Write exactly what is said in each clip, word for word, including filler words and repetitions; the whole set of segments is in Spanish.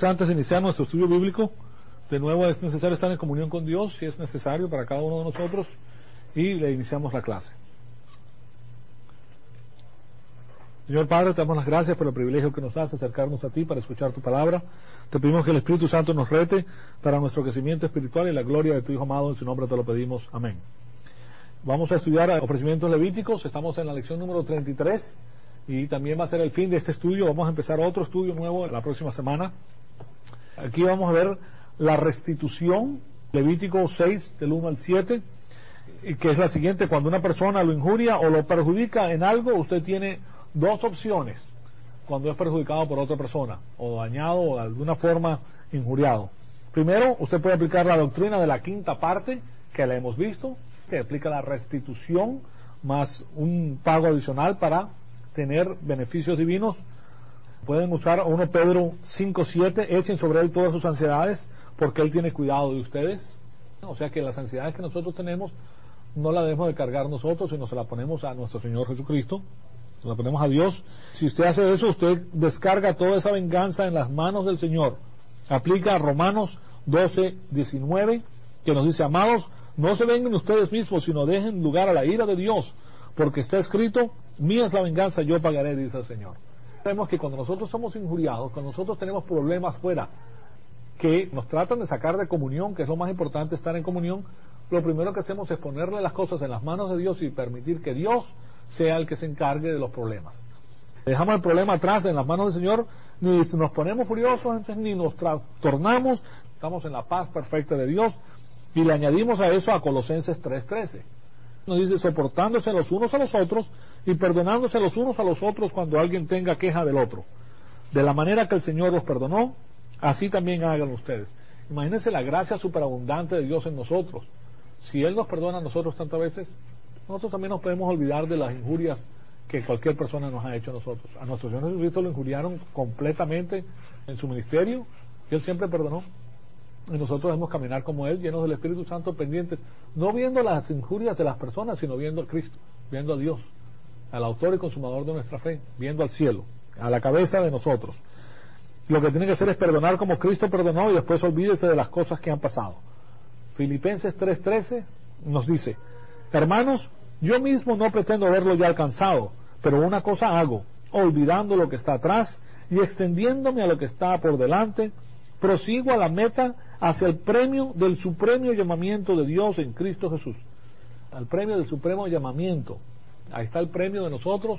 Antes de iniciar nuestro estudio bíblico, de nuevo es necesario estar en comunión con Dios, si es necesario para cada uno de nosotros, y le iniciamos la clase. Señor Padre, te damos las gracias por el privilegio que nos das de acercarnos a ti para escuchar tu palabra. Te pedimos que el Espíritu Santo nos rete para nuestro crecimiento espiritual y la gloria de tu Hijo amado. En su nombre te lo pedimos. Amén. Vamos a estudiar ofrecimientos levíticos. Estamos en la lección número treinta y tres y también va a ser el fin de este estudio. Vamos a empezar otro estudio nuevo la próxima semana. Aquí vamos a ver la restitución, Levítico seis, del uno al siete, y que es la siguiente: cuando una persona lo injuria o lo perjudica en algo, usted tiene dos opciones cuando es perjudicado por otra persona, o dañado, o de alguna forma injuriado. Primero, usted puede aplicar la doctrina de la quinta parte, que la hemos visto, que aplica la restitución más un pago adicional para tener beneficios divinos. Pueden usar primera Pedro cinco siete, echen sobre él todas sus ansiedades, porque él tiene cuidado de ustedes. O sea que las ansiedades que nosotros tenemos no las debemos de cargar nosotros, sino se las ponemos a nuestro Señor Jesucristo, se la ponemos a Dios. Si usted hace eso, usted descarga toda esa venganza en las manos del Señor. Aplica a Romanos doce diecinueve, que nos dice: amados, no se vengan ustedes mismos, sino dejen lugar a la ira de Dios, porque está escrito: mía es la venganza, yo pagaré, dice el Señor. Sabemos que cuando nosotros somos injuriados, cuando nosotros tenemos problemas fuera, que nos tratan de sacar de comunión, que es lo más importante, estar en comunión, lo primero que hacemos es ponerle las cosas en las manos de Dios y permitir que Dios sea el que se encargue de los problemas. Dejamos el problema atrás en las manos del Señor, ni nos ponemos furiosos, ni nos trastornamos, estamos en la paz perfecta de Dios. Y le añadimos a eso a Colosenses tres trece. Nos dice: soportándose los unos a los otros y perdonándose los unos a los otros cuando alguien tenga queja del otro. De la manera que el Señor los perdonó, así también hagan ustedes. Imagínense la gracia superabundante de Dios en nosotros. Si Él nos perdona a nosotros tantas veces, nosotros también nos podemos olvidar de las injurias que cualquier persona nos ha hecho a nosotros. A nuestro Señor Jesucristo lo injuriaron completamente en su ministerio y Él siempre perdonó. Y nosotros debemos caminar como Él, llenos del Espíritu Santo, pendientes, no viendo las injurias de las personas, sino viendo a Cristo, viendo a Dios, al autor y consumador de nuestra fe, viendo al cielo, a la cabeza de nosotros. Lo que tiene que hacer es perdonar como Cristo perdonó, y después olvídese de las cosas que han pasado. Filipenses tres trece nos dice: hermanos, yo mismo no pretendo haberlo ya alcanzado, pero una cosa hago, olvidando lo que está atrás y extendiéndome a lo que está por delante, prosigo a la meta, hacia el premio del supremo llamamiento de Dios en Cristo Jesús. Al premio del supremo llamamiento. Ahí está el premio de nosotros,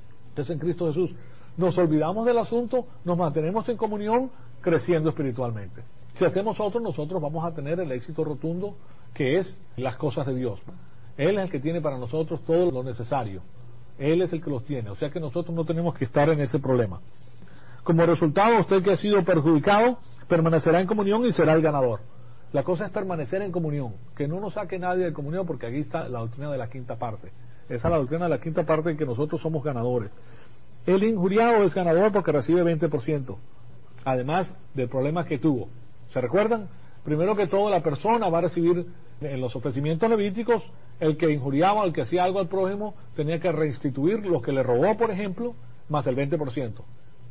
es en Cristo Jesús. Nos olvidamos del asunto, nos mantenemos en comunión, creciendo espiritualmente. Si hacemos otro, nosotros vamos a tener el éxito rotundo que es las cosas de Dios. Él es el que tiene para nosotros todo lo necesario. Él es el que los tiene. O sea que nosotros no tenemos que estar en ese problema. Como resultado, usted que ha sido perjudicado permanecerá en comunión y será el ganador. La cosa es permanecer en comunión, que no nos saque nadie de comunión, porque aquí está la doctrina de la quinta parte. Esa es la doctrina de la quinta parte, en que nosotros somos ganadores. El injuriado es ganador porque recibe veinte por ciento, además del problema que tuvo. ¿Se recuerdan? Primero que todo, la persona va a recibir en los ofrecimientos levíticos, el que injuriaba, el que hacía algo al prójimo, tenía que restituir lo que le robó, por ejemplo, más el veinte por ciento.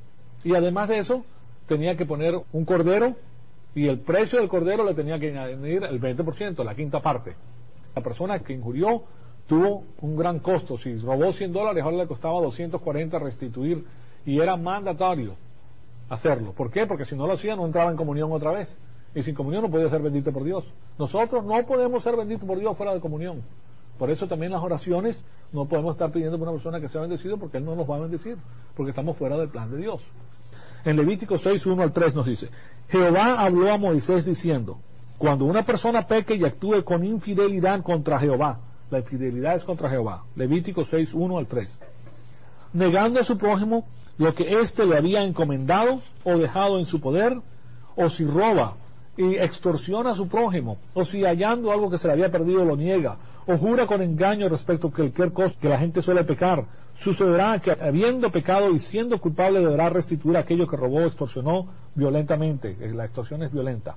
Y además de eso, tenía que poner un cordero, y el precio del cordero le tenía que añadir el veinte por ciento, la quinta parte. La persona que injurió tuvo un gran costo. Si robó cien dólares, ahora le costaba doscientos cuarenta restituir, y era mandatorio hacerlo. ¿Por qué? Porque si no lo hacía, no entraba en comunión otra vez, y sin comunión no podía ser bendito por Dios. Nosotros no podemos ser benditos por Dios fuera de comunión. Por eso también las oraciones no podemos estar pidiendo por una persona que sea bendecido, porque Él no nos va a bendecir, porque estamos fuera del plan de Dios. En Levítico seis, uno al tres nos dice: Jehová habló a Moisés diciendo: cuando una persona peque y actúe con infidelidad contra Jehová, la infidelidad es contra Jehová, Levítico seis, uno al tres, negando a su prójimo lo que éste le había encomendado o dejado en su poder, o si roba y extorsiona a su prójimo, o si hallando algo que se le había perdido lo niega, o jura con engaño respecto a cualquier cosa que la gente suele pecar, sucederá que habiendo pecado y siendo culpable deberá restituir aquello que robó o extorsionó violentamente. La extorsión es violenta.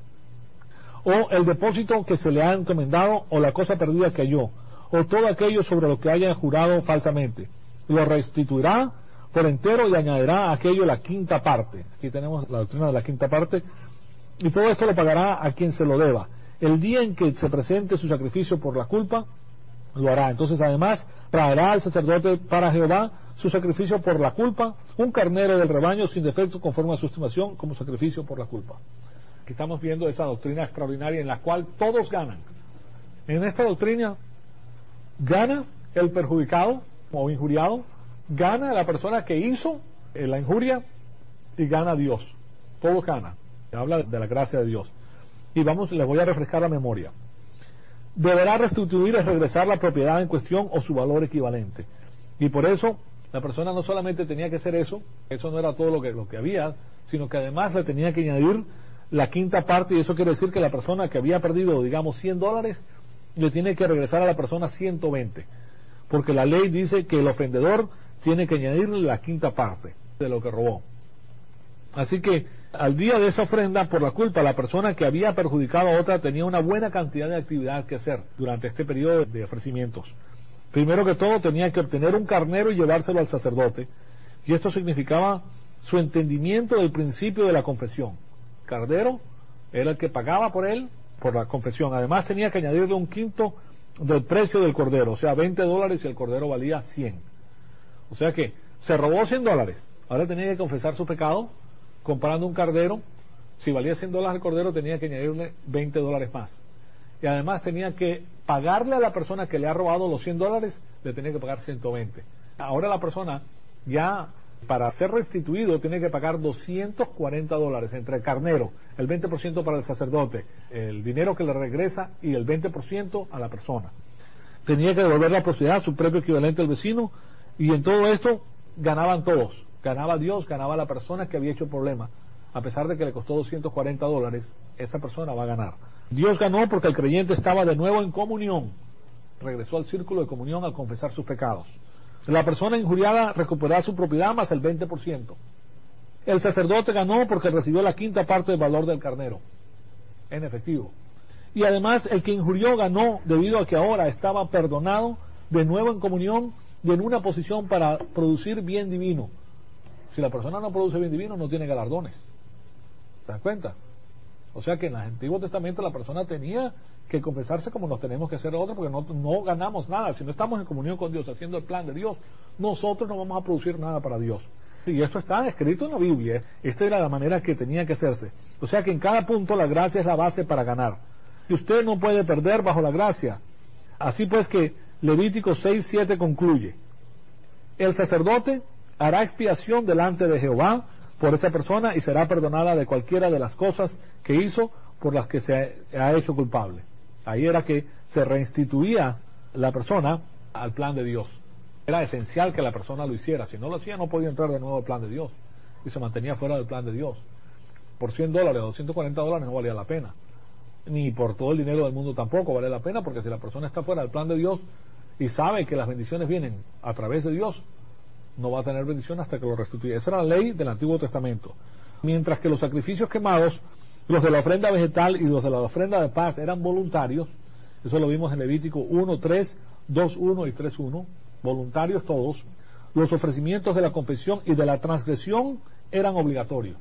O el depósito que se le ha encomendado, o la cosa perdida que halló, o todo aquello sobre lo que haya jurado falsamente. Lo restituirá por entero y añadirá a aquello la quinta parte. Aquí tenemos la doctrina de la quinta parte. Y todo esto lo pagará a quien se lo deba. El día en que se presente su sacrificio por la culpa, lo hará. Entonces, además, traerá al sacerdote para Jehová su sacrificio por la culpa, un carnero del rebaño sin defecto conforme a su estimación como sacrificio por la culpa. Aquí estamos viendo esa doctrina extraordinaria en la cual todos ganan. En esta doctrina gana el perjudicado o injuriado, gana la persona que hizo la injuria y gana Dios. Todos ganan. Habla de la gracia de Dios. Y vamos, les voy a refrescar la memoria. Deberá restituir y regresar la propiedad en cuestión o su valor equivalente. Y por eso la persona no solamente tenía que hacer eso, eso no era todo lo que, lo que había, sino que además le tenía que añadir la quinta parte, y eso quiere decir que la persona que había perdido, digamos, cien dólares, le tiene que regresar a la persona ciento veinte, porque la ley dice que el ofendedor tiene que añadirle la quinta parte de lo que robó. Así que al día de esa ofrenda por la culpa, la persona que había perjudicado a otra tenía una buena cantidad de actividad que hacer durante este periodo de ofrecimientos. Primero que todo tenía que obtener un carnero y llevárselo al sacerdote, y esto significaba su entendimiento del principio de la confesión. El carnero era el que pagaba por él, por la confesión. Además tenía que añadirle un quinto del precio del cordero, o sea, veinte dólares, y el cordero valía cien. O sea que se robó cien dólares, ahora tenía que confesar su pecado comprando un cordero. Si valía cien dólares el cordero, tenía que añadirle veinte dólares más. Y además tenía que pagarle a la persona que le ha robado los cien dólares, le tenía que pagar ciento veinte. Ahora la persona, ya para ser restituido, tiene que pagar doscientos cuarenta dólares entre el carnero, el veinte por ciento para el sacerdote, el dinero que le regresa y el veinte por ciento a la persona. Tenía que devolver la propiedad, su propio equivalente al vecino, y en todo esto ganaban todos. Ganaba Dios, ganaba la persona que había hecho el problema. A pesar de que le costó doscientos cuarenta dólares, esa persona va a ganar. Dios ganó porque el creyente estaba de nuevo en comunión. Regresó al círculo de comunión al confesar sus pecados. La persona injuriada recuperará su propiedad más el veinte por ciento. El sacerdote ganó porque recibió la quinta parte del valor del carnero en efectivo. Y además el que injurió ganó debido a que ahora estaba perdonado, de nuevo en comunión y en una posición para producir bien divino. Si la persona no produce bien divino, no tiene galardones. ¿Se dan cuenta? O sea que en el Antiguo Testamento la persona tenía que confesarse como nos tenemos que hacer nosotros, porque no, no ganamos nada. Si no estamos en comunión con Dios, haciendo el plan de Dios, nosotros no vamos a producir nada para Dios. Y esto está escrito en la Biblia. Esta era la manera que tenía que hacerse. O sea que en cada punto la gracia es la base para ganar. Y usted no puede perder bajo la gracia. Así pues que Levítico seis siete concluye: el sacerdote hará expiación delante de Jehová por esa persona y será perdonada de cualquiera de las cosas que hizo por las que se ha hecho culpable. Ahí era que se reinstituía la persona al plan de Dios. Era esencial que la persona lo hiciera. Si no lo hacía, no podía entrar de nuevo al plan de Dios y se mantenía fuera del plan de Dios. Por cien dólares o doscientos cuarenta dólares no valía la pena, ni por todo el dinero del mundo tampoco vale la pena, porque si la persona está fuera del plan de Dios y sabe que las bendiciones vienen a través de Dios, no va a tener bendición hasta que lo restituya. Esa era la ley del Antiguo Testamento. Mientras que los sacrificios quemados, los de la ofrenda vegetal y los de la ofrenda de paz, eran voluntarios. Eso lo vimos en Levítico uno tres, dos uno y tres uno, voluntarios todos. Los ofrecimientos de la confesión y de la transgresión eran obligatorios.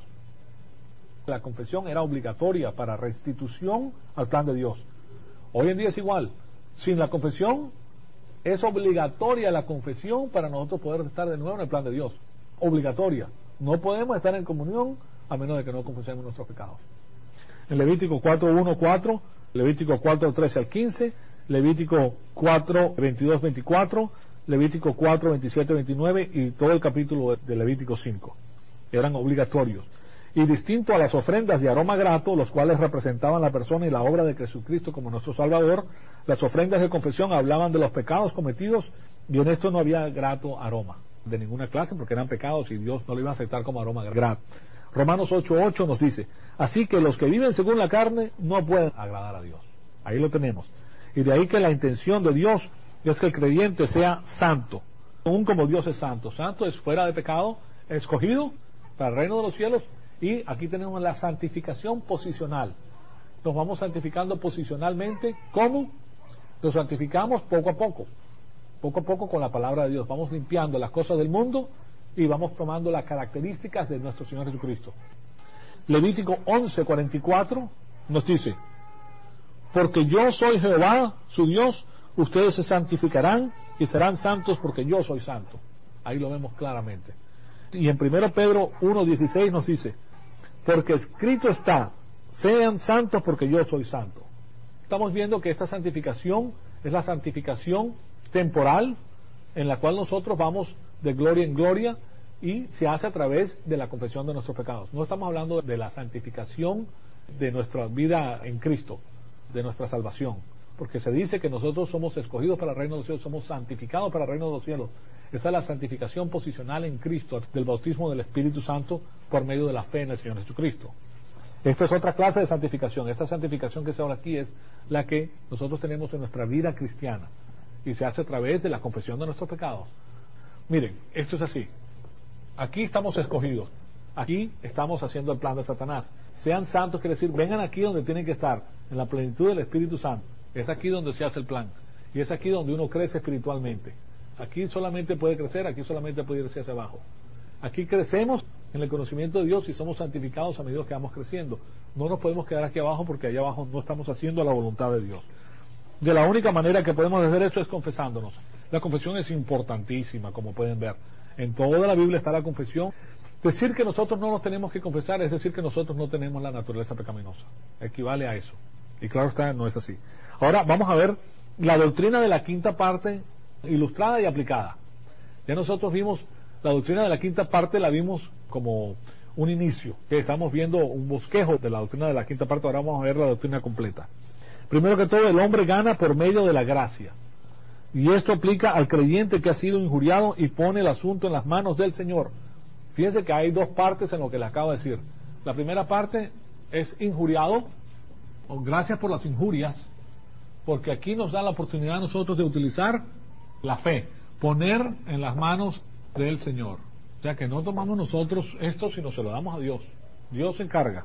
La confesión era obligatoria para restitución al plan de Dios. Hoy en día es igual. Sin la confesión, es obligatoria la confesión para nosotros poder estar de nuevo en el plan de Dios. Obligatoria. No podemos estar en comunión a menos de que no confesemos nuestros pecados. En Levítico cuatro uno cuatro, Levítico cuatro trece al quince, Levítico cuatro veintidós veinticuatro, Levítico cuatro veintisiete veintinueve y todo el capítulo de Levítico cinco. Eran obligatorios. Y distinto a las ofrendas de aroma grato, los cuales representaban la persona y la obra de Jesucristo como nuestro Salvador, las ofrendas de confesión hablaban de los pecados cometidos, y en esto no había grato aroma de ninguna clase, porque eran pecados y Dios no lo iba a aceptar como aroma grato. Romanos ocho ocho nos dice: así que los que viven según la carne no pueden agradar a Dios. Ahí lo tenemos. Y de ahí que la intención de Dios es que el creyente sea santo, aún como Dios es santo. Santo es fuera de pecado, escogido para el reino de los cielos. Y aquí tenemos la santificación posicional. Nos vamos santificando posicionalmente. ¿Cómo? Nos santificamos poco a poco. Poco a poco con la palabra de Dios. Vamos limpiando las cosas del mundo y vamos tomando las características de nuestro Señor Jesucristo. Levítico once cuarenta y cuatro nos dice: porque yo soy Jehová, su Dios, ustedes se santificarán y serán santos porque yo soy santo. Ahí lo vemos claramente. Y en primero Pedro uno dieciséis nos dice: porque escrito está, sean santos porque yo soy santo. Estamos viendo que esta santificación es la santificación temporal en la cual nosotros vamos de gloria en gloria y se hace a través de la confesión de nuestros pecados. No estamos hablando de la santificación de nuestra vida en Cristo, de nuestra salvación, porque se dice que nosotros somos escogidos para el reino de los cielos, somos santificados para el reino de los cielos. Esa es la santificación posicional en Cristo, del bautismo del Espíritu Santo por medio de la fe en el Señor Jesucristo. Esta es otra clase de santificación. Esta santificación que se habla aquí es la que nosotros tenemos en nuestra vida cristiana y se hace a través de la confesión de nuestros pecados. Miren, esto es así. Aquí estamos escogidos. Aquí estamos haciendo el plan de Satanás. Sean santos, quiere decir, vengan aquí donde tienen que estar, en la plenitud del Espíritu Santo. Es aquí donde se hace el plan. Y es aquí donde uno crece espiritualmente. Aquí solamente puede crecer, aquí solamente puede irse hacia abajo. Aquí crecemos en el conocimiento de Dios y somos santificados a medida que vamos creciendo. No nos podemos quedar aquí abajo porque allá abajo no estamos haciendo la voluntad de Dios. De la única manera que podemos hacer eso es confesándonos. La confesión es importantísima, como pueden ver. En toda la Biblia está la confesión. Decir que nosotros no nos tenemos que confesar es decir que nosotros no tenemos la naturaleza pecaminosa. Equivale a eso. Y claro está, no es así. Ahora vamos a ver la doctrina de la quinta parte ilustrada y aplicada. Ya nosotros vimos la doctrina de la quinta parte, la vimos como un inicio, que estamos viendo un bosquejo de la doctrina de la quinta parte. Ahora vamos a ver la doctrina completa. Primero que todo, el hombre gana por medio de la gracia, y esto aplica al creyente que ha sido injuriado y pone el asunto en las manos del Señor. Fíjense que hay dos partes en lo que le acabo de decir. La primera parte es injuriado, o gracias por las injurias, porque aquí nos da la oportunidad a nosotros de utilizar la fe, poner en las manos del Señor. O sea que no tomamos nosotros esto, sino se lo damos a Dios. Dios se encarga.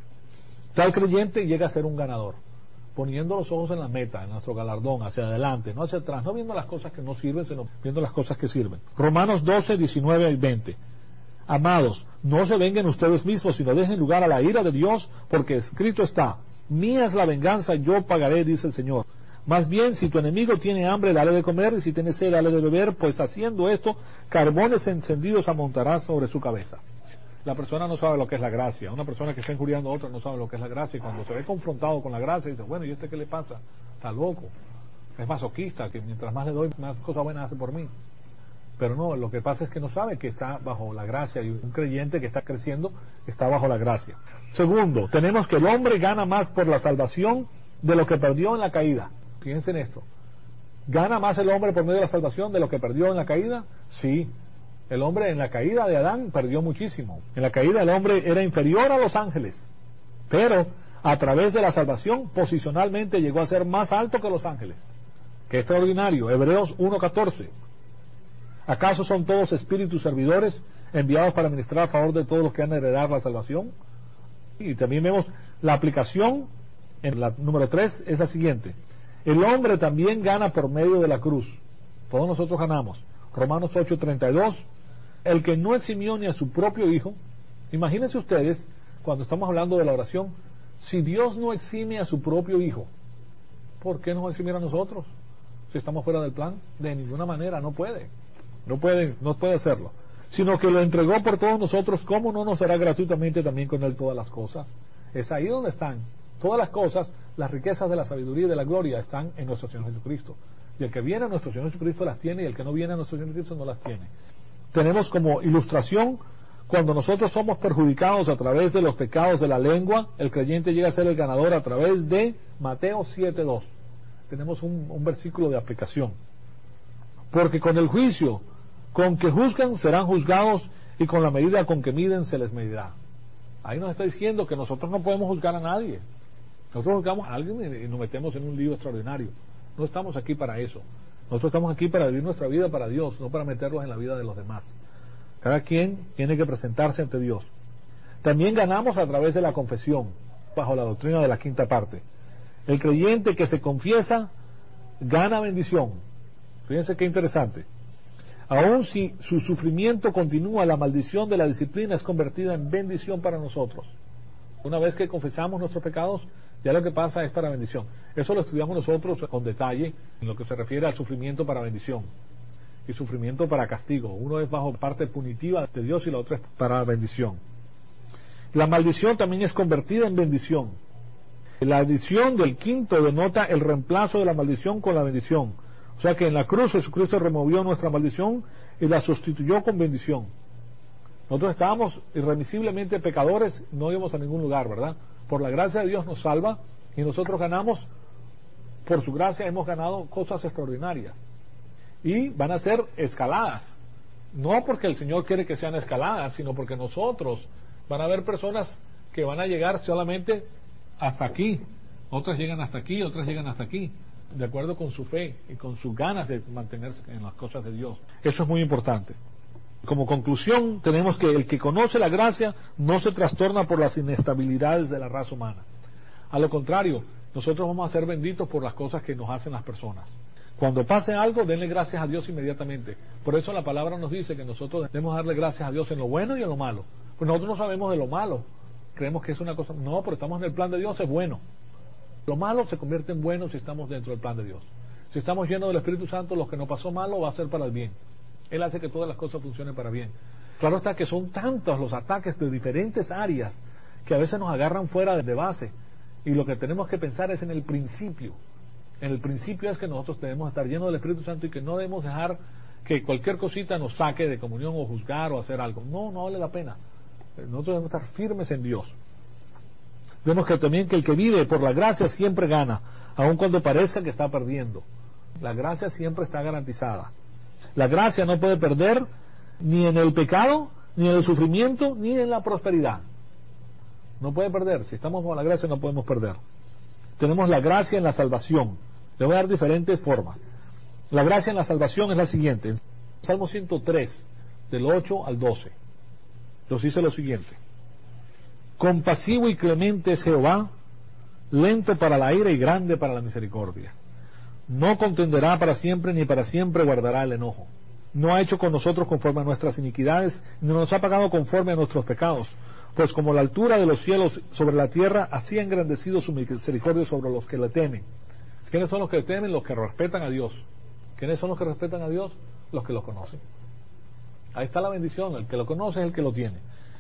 Tal creyente llega a ser un ganador, poniendo los ojos en la meta, en nuestro galardón, hacia adelante, no hacia atrás, no viendo las cosas que no sirven, sino viendo las cosas que sirven. Romanos doce, diecinueve y veinte. Amados, no se vengan ustedes mismos, sino dejen lugar a la ira de Dios, porque escrito está: mía es la venganza, yo pagaré, dice el Señor. Más bien, si tu enemigo tiene hambre, dale de comer, y si tiene sed, dale de beber, pues haciendo esto, carbones encendidos amontarás sobre su cabeza. La persona no sabe lo que es la gracia. Una persona que está injuriando a otra no sabe lo que es la gracia, y cuando se ve confrontado con la gracia, dice: bueno, ¿y este qué le pasa? Está loco, es masoquista, que mientras más le doy, más cosas buenas hace por mí. Pero no, lo que pasa es que no sabe que está bajo la gracia, y un creyente que está creciendo está bajo la gracia. Segundo, tenemos que el hombre gana más por la salvación de lo que perdió en la caída. Fíjense en esto. ¿Gana más el hombre por medio de la salvación de lo que perdió en la caída? Sí. El hombre en la caída de Adán perdió muchísimo. En la caída el hombre era inferior a los ángeles, pero a través de la salvación posicionalmente llegó a ser más alto que los ángeles. ¡Qué extraordinario! Hebreos uno catorce. ¿Acaso son todos espíritus servidores enviados para ministrar a favor de todos los que han de heredar la salvación? Y también vemos la aplicación en la número tres, es la siguiente: el hombre también gana por medio de la cruz. Todos nosotros ganamos. Romanos ocho treinta y dos. El que no eximió ni a su propio hijo. Imagínense ustedes, cuando estamos hablando de la oración, si Dios no exime a su propio hijo, ¿por qué nos eximir a nosotros? Si estamos fuera del plan, de ninguna manera, no puede. No puede, no puede hacerlo. Sino que lo entregó por todos nosotros, ¿cómo no nos hará gratuitamente también con él todas las cosas? Es ahí donde están todas las cosas. Las riquezas de la sabiduría y de la gloria están en nuestro Señor Jesucristo. Y el que viene a nuestro Señor Jesucristo las tiene, y el que no viene a nuestro Señor Jesucristo no las tiene. Tenemos como ilustración, cuando nosotros somos perjudicados a través de los pecados de la lengua, el creyente llega a ser el ganador a través de Mateo siete dos. Tenemos un, un versículo de aplicación. Porque con el juicio con que juzgan serán juzgados, y con la medida con que miden se les medirá. Ahí nos está diciendo que nosotros no podemos juzgar a nadie. Nosotros juzgamos a alguien y nos metemos en un lío extraordinario. No estamos aquí para eso. Nosotros estamos aquí para vivir nuestra vida para Dios, no para meterlos en la vida de los demás. Cada quien tiene que presentarse ante Dios. También ganamos a través de la confesión, bajo la doctrina de la quinta parte. El creyente que se confiesa gana bendición. Fíjense qué interesante. Aun si su sufrimiento continúa, la maldición de la disciplina es convertida en bendición para nosotros. Una vez que confesamos nuestros pecados, ya lo que pasa es para bendición. Eso lo estudiamos nosotros con detalle en lo que se refiere al sufrimiento para bendición y sufrimiento para castigo. Uno es bajo parte punitiva de Dios y la otra es para bendición. La maldición también es convertida en bendición. La adición del quinto denota el reemplazo de la maldición con la bendición. O sea que en la cruz Jesucristo removió nuestra maldición y la sustituyó con bendición. Nosotros estábamos irremisiblemente pecadores, no íbamos a ningún lugar, ¿verdad? Por la gracia de Dios nos salva y nosotros ganamos, por su gracia hemos ganado cosas extraordinarias. Y van a ser escaladas. No porque el Señor quiere que sean escaladas, sino porque nosotros van a haber personas que van a llegar solamente hasta aquí. Otras llegan hasta aquí, otras llegan hasta aquí, de acuerdo con su fe y con sus ganas de mantenerse en las cosas de Dios. Eso es muy importante. Como conclusión, tenemos que el que conoce la gracia no se trastorna por las inestabilidades de la raza humana. A lo contrario, nosotros vamos a ser benditos por las cosas que nos hacen las personas. Cuando pase algo, denle gracias a Dios inmediatamente. Por eso la palabra nos dice que nosotros debemos darle gracias a Dios en lo bueno y en lo malo. Pues nosotros no sabemos de lo malo. Creemos que es una cosa... No, pero estamos en el plan de Dios, es bueno. Lo malo se convierte en bueno si estamos dentro del plan de Dios. Si estamos llenos del Espíritu Santo, lo que nos pasó malo va a ser para el bien. Él hace que todas las cosas funcionen para bien. Claro está que son tantos los ataques de diferentes áreas que a veces nos agarran fuera de base. Y lo que tenemos que pensar es en el principio. En el principio es que nosotros debemos estar llenos del Espíritu Santo y que no debemos dejar que cualquier cosita nos saque de comunión o juzgar o hacer algo. No, no vale la pena. Nosotros debemos estar firmes en Dios. Vemos que también que el que vive por la gracia siempre gana, aun cuando parezca que está perdiendo. La gracia siempre está garantizada. La gracia no puede perder ni en el pecado, ni en el sufrimiento, ni en la prosperidad. No puede perder. Si estamos bajo la gracia no podemos perder. Tenemos la gracia en la salvación. Le voy a dar diferentes formas. La gracia en la salvación es la siguiente. Salmo ciento tres, del ocho al doce. Nos dice lo siguiente: compasivo y clemente es Jehová, lento para la ira y grande para la misericordia. No contenderá para siempre, ni para siempre guardará el enojo. No ha hecho con nosotros conforme a nuestras iniquidades, ni nos ha pagado conforme a nuestros pecados. Pues como la altura de los cielos sobre la tierra, así ha engrandecido su misericordia sobre los que le temen. ¿Quiénes son los que le temen? Los que respetan a Dios. ¿Quiénes son los que respetan a Dios? Los que lo conocen. Ahí está la bendición. El que lo conoce es el que lo tiene.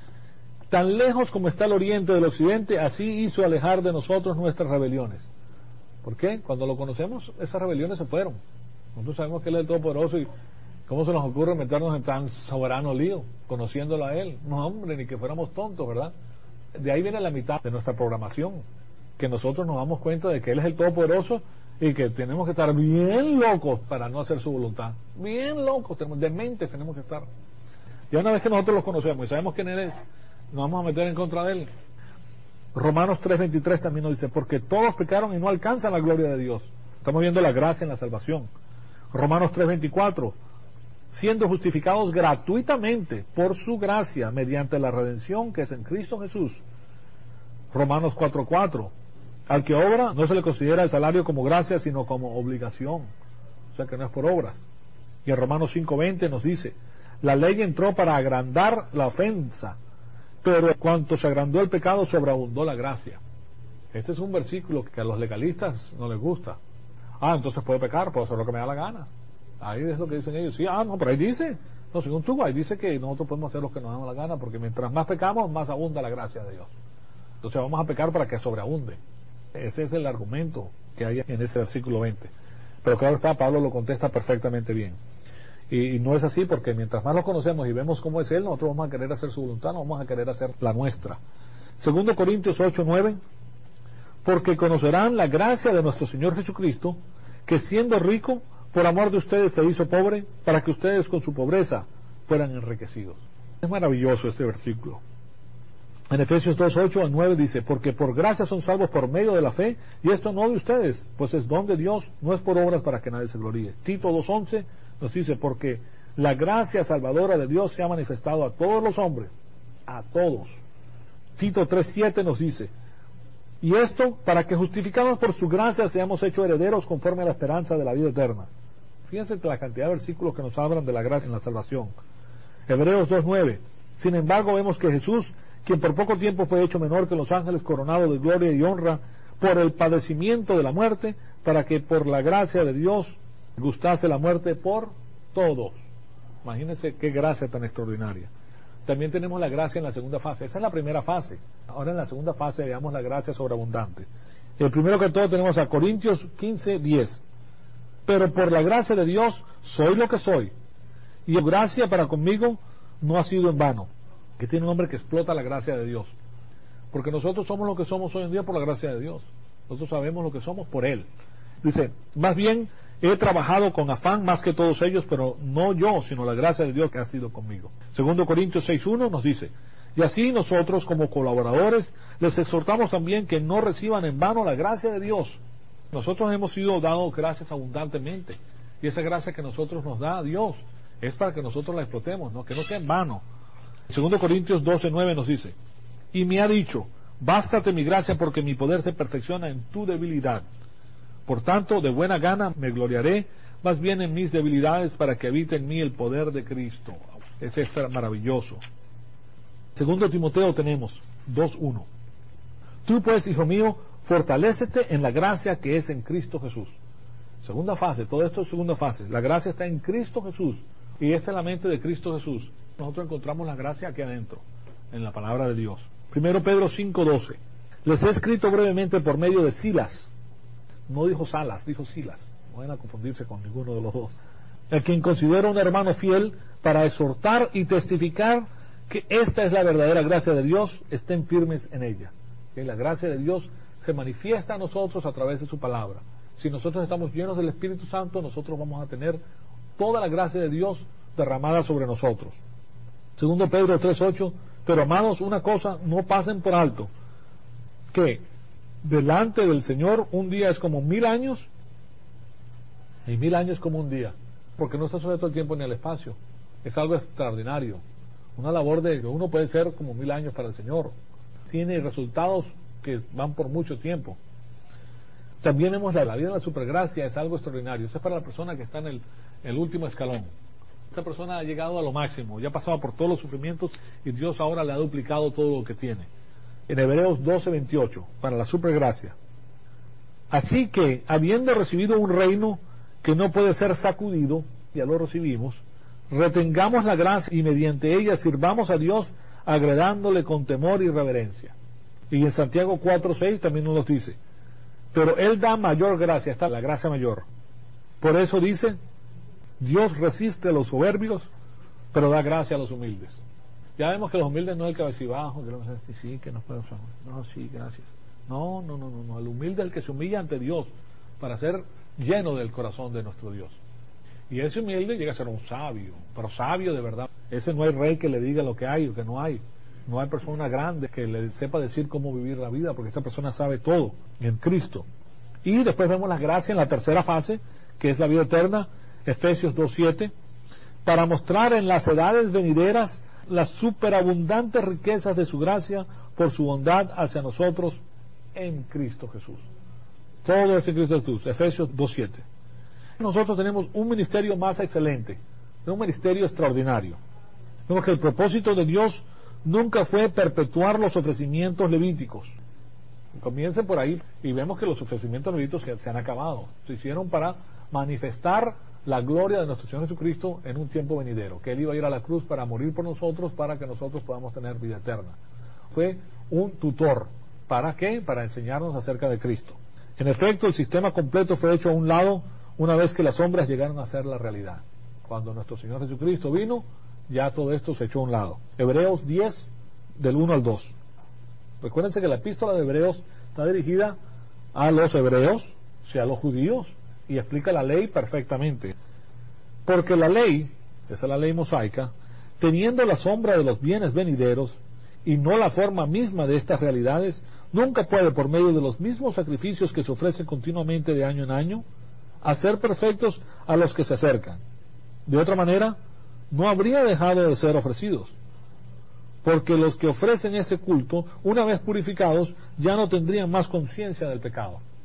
Tan lejos como está el oriente del occidente, así hizo alejar de nosotros nuestras rebeliones. ¿Por qué? Cuando lo conocemos, esas rebeliones se fueron. Nosotros sabemos que Él es el Todopoderoso y ¿cómo se nos ocurre meternos en tan soberano lío, conociéndolo a Él? No, hombre, ni que fuéramos tontos, ¿verdad? De ahí viene la mitad de nuestra programación, que nosotros nos damos cuenta de que Él es el Todopoderoso y que tenemos que estar bien locos para no hacer su voluntad. Bien locos, dementes tenemos que estar. Ya una vez que nosotros lo conocemos y sabemos quién Él es, nos vamos a meter en contra de Él. Romanos tres veintitrés también nos dice, porque todos pecaron y no alcanzan la gloria de Dios. Estamos viendo la gracia en la salvación. Romanos tres veinticuatro, siendo justificados gratuitamente por su gracia mediante la redención que es en Cristo Jesús. Romanos cuatro cuatro, al que obra no se le considera el salario como gracia sino como obligación, o sea que no es por obras. Y en Romanos cinco veinte nos dice, la ley entró para agrandar la ofensa, pero cuanto se agrandó el pecado sobreabundó la gracia. Este es un versículo que a los legalistas no les gusta. Ah, entonces puedo pecar, puedo hacer lo que me da la gana. Ahí es lo que dicen ellos. Sí, ah, no, pero ahí dice, no, según tú, ahí dice que nosotros podemos hacer lo que nos da la gana, porque mientras más pecamos, más abunda la gracia de Dios. Entonces vamos a pecar para que sobreabunde. Ese es el argumento que hay en ese versículo veinte. Pero claro está, Pablo lo contesta perfectamente bien. Y, y no es así, porque mientras más lo conocemos y vemos cómo es Él, nosotros vamos a querer hacer su voluntad, no vamos a querer hacer la nuestra. Segundo Corintios ocho nueve, porque conocerán la gracia de nuestro Señor Jesucristo, que siendo rico, por amor de ustedes se hizo pobre, para que ustedes con su pobreza fueran enriquecidos. Es maravilloso este versículo. En Efesios dos ocho al nueve dice, porque por gracia son salvos por medio de la fe, y esto no de ustedes, pues es don de Dios, no es por obras para que nadie se gloríe. Tito dos once nos dice, porque la gracia salvadora de Dios se ha manifestado a todos los hombres, a todos. Tito tres siete nos dice, y esto para que justificados por su gracia seamos hechos herederos conforme a la esperanza de la vida eterna. Fíjense la cantidad de versículos que nos hablan de la gracia en la salvación. Hebreos dos nueve. Sin embargo, vemos que Jesús, quien por poco tiempo fue hecho menor que los ángeles, coronado de gloria y honra por el padecimiento de la muerte, para que por la gracia de Dios gustase la muerte por todos. Imagínense qué gracia tan extraordinaria. También tenemos la gracia en la segunda fase. Esa es la primera fase. Ahora en la segunda fase veamos la gracia sobreabundante. El primero que todo tenemos a Corintios quince diez. Pero por la gracia de Dios soy lo que soy, y la gracia para conmigo no ha sido en vano. Que tiene un hombre que explota la gracia de Dios, porque nosotros somos lo que somos hoy en día por la gracia de Dios. Nosotros sabemos lo que somos por Él. Dice, más bien he trabajado con afán más que todos ellos, pero no yo, sino la gracia de Dios que ha sido conmigo. Segundo Corintios seis uno nos dice, y así nosotros como colaboradores les exhortamos también que no reciban en vano la gracia de Dios. Nosotros hemos sido dados gracias abundantemente, y esa gracia que nosotros nos da Dios es para que nosotros la explotemos, ¿no? Que no sea en vano. Segundo Corintios doce nueve nos dice, y me ha dicho, bástate mi gracia porque mi poder se perfecciona en tu debilidad. Por tanto, de buena gana me gloriaré más bien en mis debilidades para que habite en mí el poder de Cristo. Es extra maravilloso. Segundo Timoteo tenemos dos uno. Tú pues, hijo mío, fortalécete en la gracia que es en Cristo Jesús. Segunda fase, todo esto es segunda fase. La gracia está en Cristo Jesús, y esta es la mente de Cristo Jesús. Nosotros encontramos la gracia aquí adentro, en la palabra de Dios. Primero Pedro cinco doce. Les he escrito brevemente por medio de Silas. No dijo Salas, dijo Silas. No vayan a confundirse con ninguno de los dos. A quien considero un hermano fiel, para exhortar y testificar que esta es la verdadera gracia de Dios, estén firmes en ella. Que la gracia de Dios se manifiesta a nosotros a través de su palabra. Si nosotros estamos llenos del Espíritu Santo, nosotros vamos a tener toda la gracia de Dios derramada sobre nosotros. Segundo Pedro tres ocho. Pero amados, una cosa no pasen por alto, que delante del Señor un día es como mil años, y mil años como un día, porque no está sujeto al tiempo ni al espacio. Es algo extraordinario, una labor de que uno puede ser como mil años para el Señor. Tiene resultados que van por mucho tiempo. También vemos la, la vida de la supergracia, es algo extraordinario. Eso es para la persona que está en el, el último escalón. Esta persona ha llegado a lo máximo, ya pasaba por todos los sufrimientos y Dios ahora le ha duplicado todo lo que tiene. En Hebreos doce veintiocho, para la supergracia. Así que, habiendo recibido un reino que no puede ser sacudido, ya lo recibimos, retengamos la gracia y mediante ella sirvamos a Dios agradándole con temor y reverencia. Y en Santiago cuatro seis también nos dice, pero Él da mayor gracia, está la gracia mayor. Por eso dice, Dios resiste a los soberbios, pero da gracia a los humildes. Ya vemos que los humildes no es el cabecibajo, que no, sí, que no, no, sí, gracias. No, no, no, no, no, el humilde es el que se humilla ante Dios para ser lleno del corazón de nuestro Dios. Y ese humilde llega a ser un sabio, pero sabio de verdad. Ese no hay rey que le diga lo que hay o que no hay. No hay persona grande que le sepa decir cómo vivir la vida, porque esa persona sabe todo en Cristo. Y después vemos la gracia en la tercera fase, que es la vida eterna, Efesios dos siete, para mostrar en las edades venideras las superabundantes riquezas de su gracia por su bondad hacia nosotros en Cristo Jesús. Todo es en Cristo Jesús, Efesios dos siete. Nosotros tenemos un ministerio más excelente, un ministerio extraordinario. Vemos que el propósito de Dios nunca fue perpetuar los ofrecimientos levíticos. Comiencen por ahí y vemos que los ofrecimientos levíticos se, se han acabado. Se hicieron para manifestar la gloria de nuestro Señor Jesucristo en un tiempo venidero, que Él iba a ir a la cruz para morir por nosotros, para que nosotros podamos tener vida eterna. Fue un tutor. ¿Para qué? Para enseñarnos acerca de Cristo. En efecto, el sistema completo fue hecho a un lado una vez que las sombras llegaron a ser la realidad. Cuando nuestro Señor Jesucristo vino, ya todo esto se echó a un lado. Hebreos diez, del uno al dos. Recuérdense que la epístola de Hebreos está dirigida a los hebreos, o sea, a los judíos, y explica la ley perfectamente. Porque la ley, esa es la ley mosaica, teniendo la sombra de los bienes venideros y no la forma misma de estas realidades, nunca puede, por medio de los mismos sacrificios que se ofrecen continuamente de año en año, hacer perfectos a los que se acercan. De otra manera, no habría dejado de ser ofrecidos, porque los que ofrecen ese culto, una vez purificados, ya no tendrían más conciencia del pecado.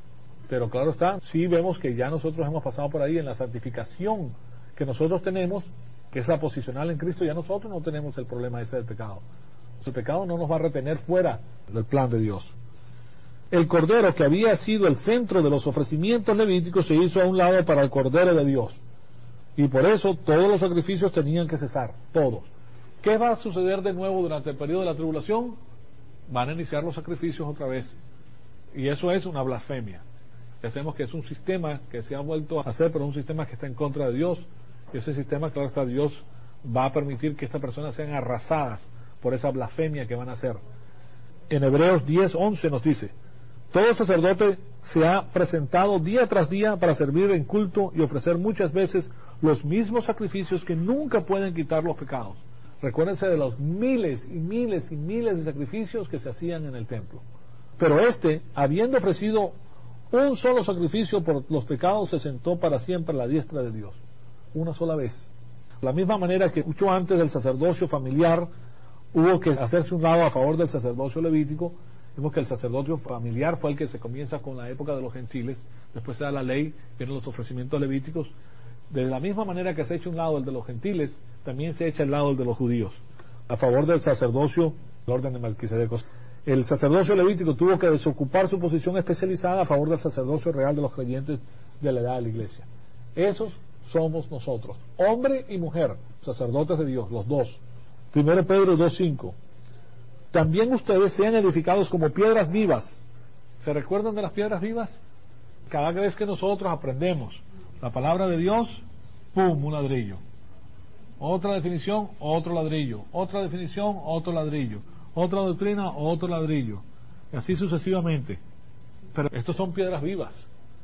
Pero claro está, sí vemos que ya nosotros hemos pasado por ahí en la santificación que nosotros tenemos, que es la posicional en Cristo. Ya nosotros no tenemos el problema ese del pecado. El pecado no nos va a retener fuera del plan de Dios. El cordero, que había sido el centro de los ofrecimientos levíticos, se hizo a un lado para el cordero de Dios, y por eso todos los sacrificios tenían que cesar, todos. ¿Qué va a suceder de nuevo durante el periodo de la tribulación? Van a iniciar los sacrificios otra vez, y eso es una blasfemia. Pensemos que es un sistema que se ha vuelto a hacer, pero un sistema que está en contra de Dios, y ese sistema, claro está, Dios va a permitir que estas personas sean arrasadas por esa blasfemia que van a hacer. En Hebreos diez once nos dice: todo sacerdote se ha presentado día tras día para servir en culto y ofrecer muchas veces los mismos sacrificios que nunca pueden quitar los pecados. Recuérdense de los miles y miles y miles de sacrificios que se hacían en el templo. Pero este, habiendo ofrecido un solo sacrificio por los pecados, se sentó para siempre a la diestra de Dios. Una sola vez. De la misma manera que mucho antes del sacerdocio familiar hubo que hacerse un lado a favor del sacerdocio levítico. Vemos que el sacerdocio familiar fue el que se comienza con la época de los gentiles, después se da la ley, vienen los ofrecimientos levíticos. De la misma manera que se echa un lado el de los gentiles, también se echa el lado el de los judíos, a favor del sacerdocio, el orden de Melquisedec. El sacerdocio levítico tuvo que desocupar su posición especializada a favor del sacerdocio real de los creyentes de la edad de la iglesia. Esos somos nosotros, hombre y mujer, sacerdotes de Dios, los dos. Primero Pedro dos cinco. También ustedes sean edificados como piedras vivas. ¿Se recuerdan de las piedras vivas? Cada vez que nosotros aprendemos la palabra de Dios, ¡pum!, un ladrillo. Otra definición, otro ladrillo. Otra definición, otro ladrillo. Otra doctrina, otro ladrillo. Y así sucesivamente. Pero estos son piedras vivas.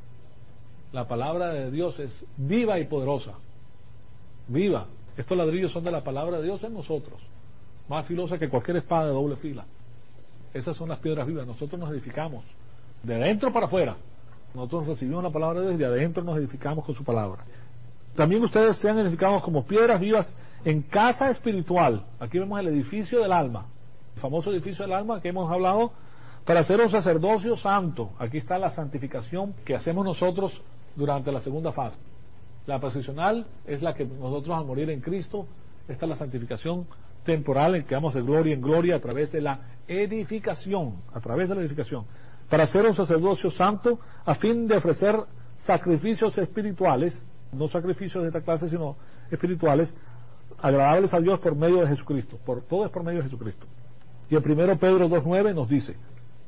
La palabra de Dios es viva y poderosa. Viva. Estos ladrillos son de la palabra de Dios en nosotros, más filosa que cualquier espada de doble fila. Esas son las piedras vivas. Nosotros nos edificamos de adentro para afuera. Nosotros recibimos la palabra de Dios y de adentro nos edificamos con su palabra. También ustedes sean edificados como piedras vivas en casa espiritual. Aquí vemos el edificio del alma, el famoso edificio del alma que hemos hablado, para hacer un sacerdocio santo. Aquí está la santificación que hacemos nosotros durante la segunda fase. La posicional es la que nosotros, al morir en Cristo, esta es la santificación temporal en que vamos de gloria en gloria a través de la edificación, a través de la edificación, para hacer un sacerdocio santo a fin de ofrecer sacrificios espirituales, no sacrificios de esta clase, sino espirituales, agradables a Dios por medio de Jesucristo. Por, todo es por medio de Jesucristo. Y el primero Pedro dos nueve nos dice: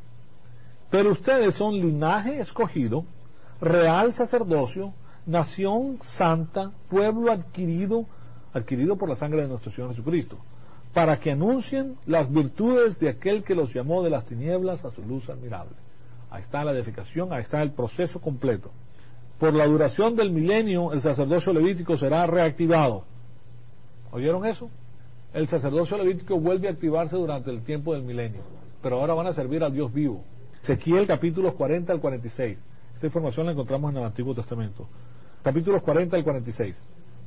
pero ustedes son linaje escogido, real sacerdocio, nación santa, pueblo adquirido, adquirido por la sangre de nuestro Señor Jesucristo, para que anuncien las virtudes de aquel que los llamó de las tinieblas a su luz admirable. Ahí está la edificación, ahí está el proceso completo. Por la duración del milenio, el sacerdocio levítico será reactivado. ¿Oyeron eso? El sacerdocio levítico vuelve a activarse durante el tiempo del milenio, pero ahora van a servir al Dios vivo. Ezequiel capítulos cuarenta al cuarenta y seis. Esta información la encontramos en el Antiguo Testamento. Capítulos cuarenta al cuarenta y seis.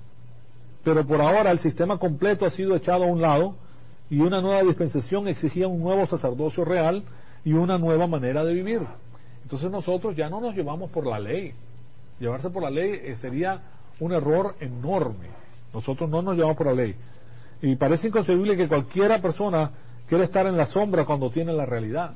Pero por ahora el sistema completo ha sido echado a un lado y una nueva dispensación exigía un nuevo sacerdocio real y una nueva manera de vivir. Entonces nosotros ya no nos llevamos por la ley. Llevarse por la ley eh, sería un error enorme. Nosotros no nos llevamos por la ley. Y parece inconcebible que cualquiera persona quiera estar en la sombra cuando tiene la realidad.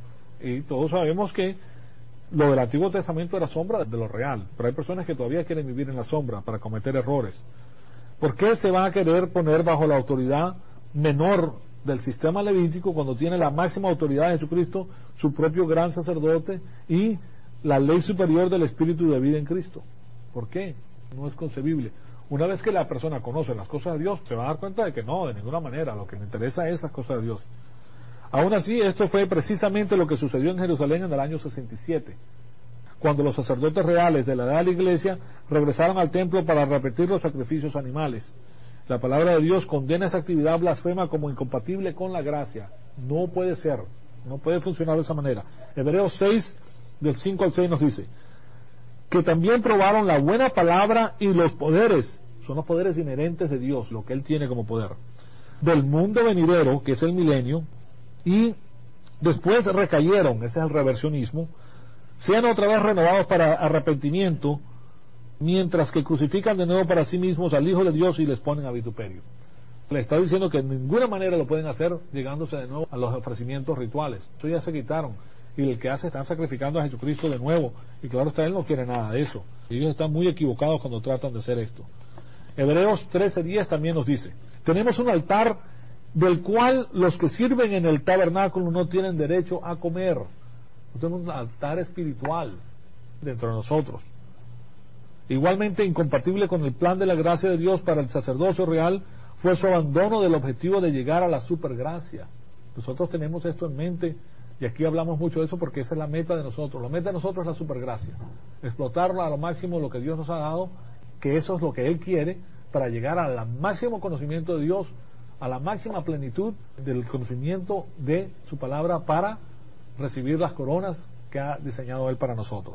Y todos sabemos que lo del Antiguo Testamento era sombra de lo real, pero hay personas que todavía quieren vivir en la sombra para cometer errores. ¿Por qué se va a querer poner bajo la autoridad menor del sistema levítico cuando tiene la máxima autoridad de Jesucristo, su propio gran sacerdote y la ley superior del Espíritu de vida en Cristo? ¿Por qué? No es concebible. Una vez que la persona conoce las cosas de Dios, se va a dar cuenta de que no, de ninguna manera, lo que le interesa es las cosas de Dios. Aún así, esto fue precisamente lo que sucedió en Jerusalén en el año sesenta y siete, cuando los sacerdotes reales de la edad de la iglesia regresaron al templo para repetir los sacrificios animales. La palabra de Dios condena esa actividad blasfema como incompatible con la gracia. No puede ser, no puede funcionar de esa manera. Hebreos seis, del cinco al seis nos dice que también probaron la buena palabra y los poderes, son los poderes inherentes de Dios, lo que Él tiene como poder, del mundo venidero, que es el milenio, y después recayeron, ese es el reversionismo, sean otra vez renovados para arrepentimiento, mientras que crucifican de nuevo para sí mismos al Hijo de Dios y les ponen a vituperio. Le está diciendo que de ninguna manera lo pueden hacer llegándose de nuevo a los ofrecimientos rituales. Eso ya se quitaron. Y el que hace, están sacrificando a Jesucristo de nuevo. Y claro está, él no quiere nada de eso. Ellos están muy equivocados cuando tratan de hacer esto. Hebreos trece diez también nos dice: tenemos un altar del cual los que sirven en el tabernáculo no tienen derecho a comer. Tenemos un altar espiritual dentro de nosotros. Igualmente incompatible con el plan de la gracia de Dios para el sacerdocio real fue su abandono del objetivo de llegar a la supergracia. Nosotros tenemos esto en mente, y aquí hablamos mucho de eso porque esa es la meta de nosotros. La meta de nosotros es la supergracia, explotarla a lo máximo lo que Dios nos ha dado, que eso es lo que Él quiere, para llegar al máximo conocimiento de Dios, a la máxima plenitud del conocimiento de su palabra, para recibir las coronas que ha diseñado Él para nosotros.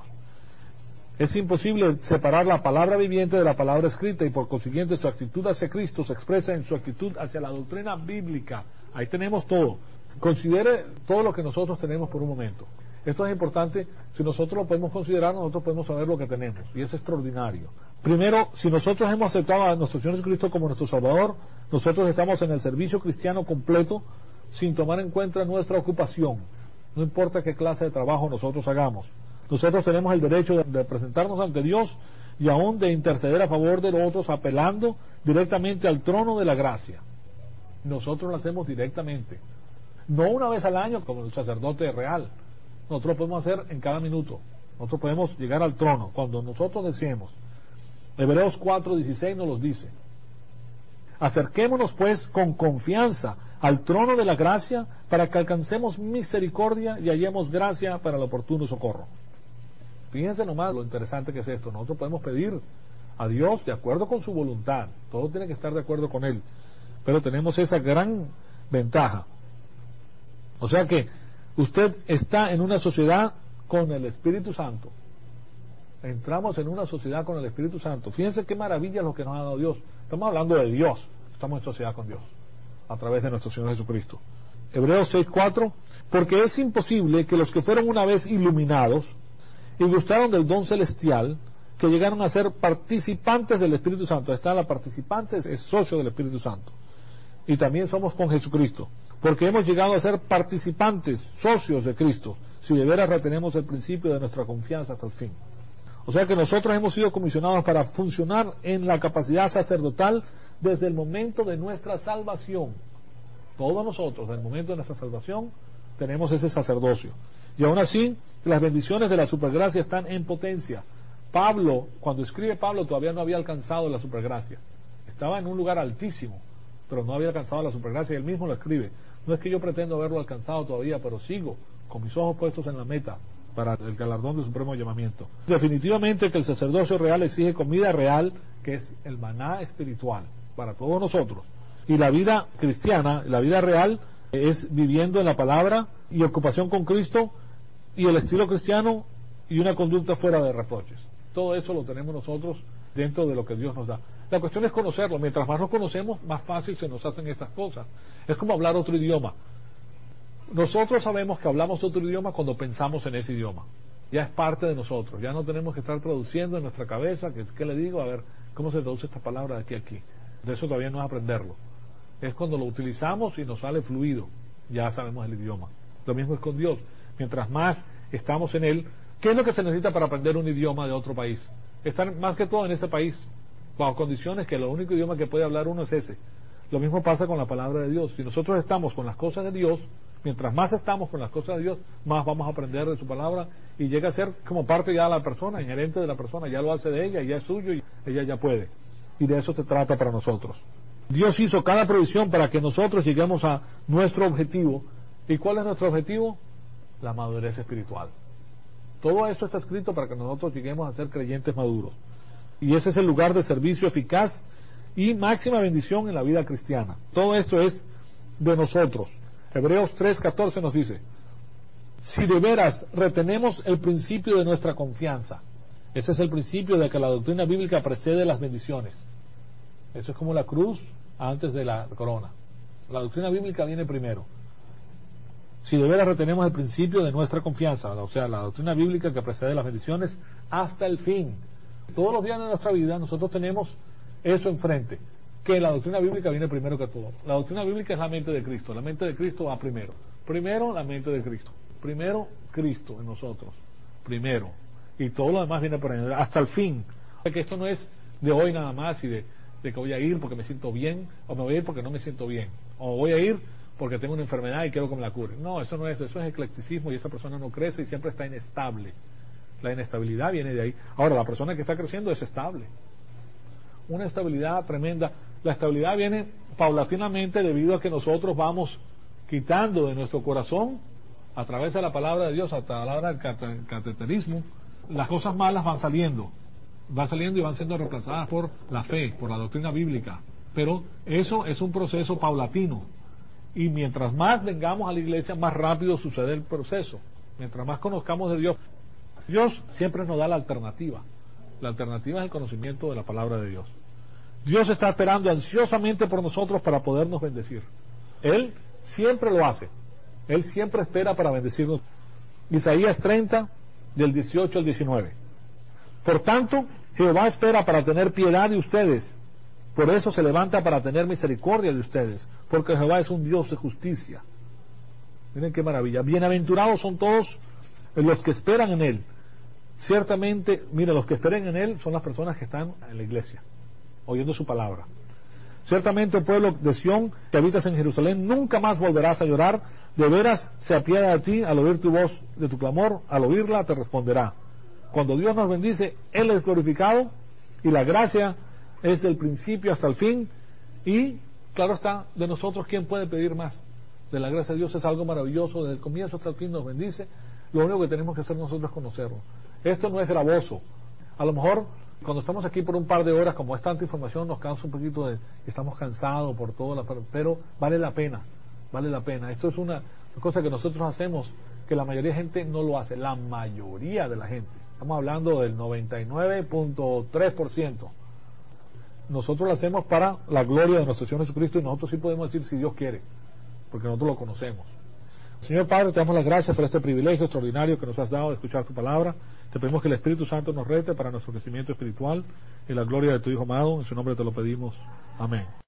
Es imposible separar la palabra viviente de la palabra escrita, y por consiguiente su actitud hacia Cristo se expresa en su actitud hacia la doctrina bíblica. Ahí tenemos todo. Considere todo lo que nosotros tenemos por un momento. Esto es importante. Si nosotros lo podemos considerar, nosotros podemos saber lo que tenemos, y es extraordinario. Primero, si nosotros hemos aceptado a nuestro Señor Jesucristo como nuestro Salvador, nosotros estamos en el servicio cristiano completo, sin tomar en cuenta nuestra ocupación. No importa qué clase de trabajo nosotros hagamos. Nosotros tenemos el derecho de, de presentarnos ante Dios y aún de interceder a favor de los otros, apelando directamente al trono de la gracia. Nosotros lo hacemos directamente, no una vez al año como el sacerdote real. Nosotros lo podemos hacer en cada minuto. Nosotros podemos llegar al trono cuando nosotros deseemos. Hebreos cuatro dieciséis nos los dice: acerquémonos pues con confianza al trono de la gracia, para que alcancemos misericordia y hallemos gracia para el oportuno socorro. Fíjense nomás lo interesante que es esto. Nosotros podemos pedir a Dios de acuerdo con su voluntad. Todo tiene que estar de acuerdo con Él. Pero tenemos esa gran ventaja. O sea que usted está en una sociedad con el Espíritu Santo. Entramos en una sociedad con el Espíritu Santo. Fíjense qué maravilla es lo que nos ha dado Dios. Estamos hablando de Dios. Estamos en sociedad con Dios a través de nuestro Señor Jesucristo. Hebreos seis cuatro: porque es imposible que los que fueron una vez iluminados y gustaron del don celestial, que llegaron a ser participantes del Espíritu Santo. Está la participante, es socio del Espíritu Santo. Y también somos con Jesucristo, porque hemos llegado a ser participantes, socios de Cristo, si de veras retenemos el principio de nuestra confianza hasta el fin. O sea que nosotros hemos sido comisionados para funcionar en la capacidad sacerdotal desde el momento de nuestra salvación. Todos nosotros, desde el momento de nuestra salvación, tenemos ese sacerdocio. Y aún así, las bendiciones de la supergracia están en potencia. Pablo, cuando escribe Pablo, todavía no había alcanzado la supergracia. Estaba en un lugar altísimo, pero no había alcanzado la supergracia, y él mismo lo escribe: no es que yo pretendo haberlo alcanzado todavía, pero sigo con mis ojos puestos en la meta para el galardón del supremo llamamiento. Definitivamente que el sacerdocio real exige comida real, que es el maná espiritual para todos nosotros. Y la vida cristiana, la vida real, es viviendo en la palabra y ocupación con Cristo, y el estilo cristiano, y una conducta fuera de reproches. Todo eso lo tenemos nosotros dentro de lo que Dios nos da. La cuestión es conocerlo. Mientras más nos conocemos, más fácil se nos hacen estas cosas. Es como hablar otro idioma. Nosotros sabemos que hablamos otro idioma cuando pensamos en ese idioma. Ya es parte de nosotros. Ya no tenemos que estar traduciendo en nuestra cabeza. ¿Qué, qué le digo? A ver, ¿cómo se traduce esta palabra de aquí a aquí? De eso todavía no es aprenderlo. Es cuando lo utilizamos y nos sale fluido. Ya sabemos el idioma. Lo mismo es con Dios. Mientras más estamos en Él, ¿qué es lo que se necesita para aprender un idioma de otro país? Estar más que todo en ese país, bajo condiciones que el único idioma que puede hablar uno es ese. Lo mismo pasa con la palabra de Dios. Si nosotros estamos con las cosas de Dios, mientras más estamos con las cosas de Dios, más vamos a aprender de su palabra, y llega a ser como parte ya de la persona, inherente de la persona. Ya lo hace de ella, ya es suyo, y ella ya puede. Y de eso se trata para nosotros. Dios hizo cada provisión para que nosotros lleguemos a nuestro objetivo. ¿Y cuál es nuestro objetivo? La madurez espiritual. Todo eso está escrito para que nosotros lleguemos a ser creyentes maduros. Y ese es el lugar de servicio eficaz y máxima bendición en la vida cristiana. Todo esto es de nosotros. Hebreos tres catorce nos dice: si de veras retenemos el principio de nuestra confianza. Ese es el principio de que la doctrina bíblica precede las bendiciones. Eso es como la cruz antes de la corona. La doctrina bíblica viene primero. si de veras retenemos el principio de nuestra confianza, o sea, la doctrina bíblica que precede las bendiciones, hasta el fin. Todos los días de nuestra vida nosotros tenemos eso enfrente, que la doctrina bíblica viene primero que todo. La doctrina bíblica es la mente de Cristo, la mente de Cristo va primero. Primero la mente de Cristo, primero Cristo en nosotros, primero, y todo lo demás viene por ahí, hasta el fin. Que esto no es de hoy nada más y de, de que voy a ir porque me siento bien, o me voy a ir porque no me siento bien, o voy a ir porque tengo una enfermedad y quiero que me la cure. No, eso no es, eso es eclecticismo y esa persona no crece y siempre está inestable. La inestabilidad viene de ahí. Ahora, la persona que está creciendo es estable. Una estabilidad tremenda. La estabilidad viene paulatinamente debido a que nosotros vamos quitando de nuestro corazón, a través de la palabra de Dios, a través del cateterismo, las cosas malas van saliendo. Van saliendo y van siendo reemplazadas por la fe, por la doctrina bíblica. Pero eso es un proceso paulatino. Y mientras más vengamos a la iglesia, más rápido sucede el proceso. Mientras más conozcamos de Dios, Dios siempre nos da la alternativa. La alternativa es el conocimiento de la palabra de Dios. Dios está esperando ansiosamente por nosotros para podernos bendecir. Él siempre lo hace. Él siempre espera para bendecirnos. Isaías treinta, del dieciocho al diecinueve. Por tanto, Jehová espera para tener piedad de ustedes. Por eso se levanta para tener misericordia de ustedes, porque Jehová es un Dios de justicia. Miren qué maravilla. Bienaventurados son todos los que esperan en Él. Ciertamente, miren, los que esperen en Él son las personas que están en la iglesia, oyendo su palabra. Ciertamente el pueblo de Sión, que habitas en Jerusalén, nunca más volverás a llorar. De veras se apiada de ti al oír tu voz de tu clamor, al oírla te responderá. Cuando Dios nos bendice, Él es glorificado, y la gracia es del principio hasta el fin, y claro está, de nosotros, ¿quién puede pedir más? De la gracia de Dios es algo maravilloso, desde el comienzo hasta el fin nos bendice. Lo único que tenemos que hacer nosotros es conocerlo. Esto no es gravoso. A lo mejor cuando estamos aquí por un par de horas, como es tanta información, nos cansa un poquito, de estamos cansados por todo, la, pero vale la pena, vale la pena. Esto es una cosa que nosotros hacemos, que la mayoría de gente no lo hace, la mayoría de la gente. Estamos hablando del noventa y nueve punto tres por ciento. Nosotros lo hacemos para la gloria de nuestro Señor Jesucristo, y nosotros sí podemos decir si Dios quiere, porque nosotros lo conocemos. Señor Padre, te damos las gracias por este privilegio extraordinario que nos has dado de escuchar tu palabra. Te pedimos que el Espíritu Santo nos rete para nuestro crecimiento espiritual y la gloria de tu Hijo amado. En su nombre te lo pedimos. Amén.